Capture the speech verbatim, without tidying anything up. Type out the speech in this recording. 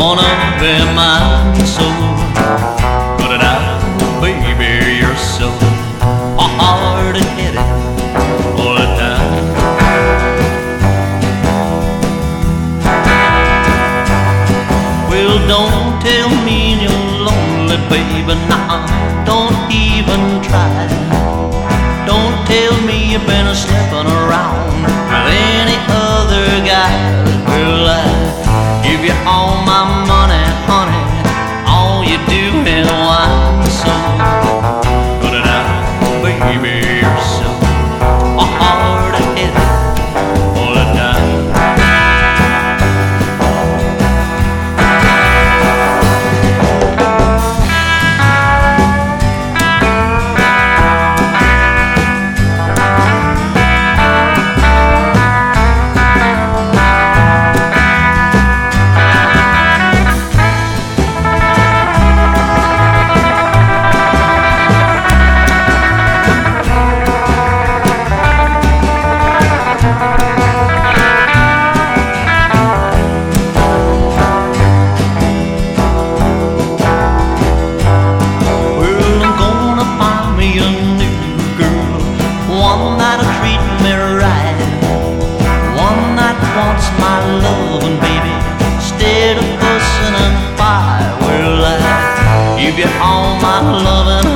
wanna be mine, so put it out, baby, you're so hard-headed all the time. Well, don't tell me you're lonely, baby, nah, don't even try. Don't tell me you've been slipping around with any other guy. Well, I give you all my money, honey, all you do is whine. So put it out, baby, you're so hard-headed all the time. One that'll treat me right, one that wants my loving, baby, instead of fussing and fight. Well, I give you all my loving,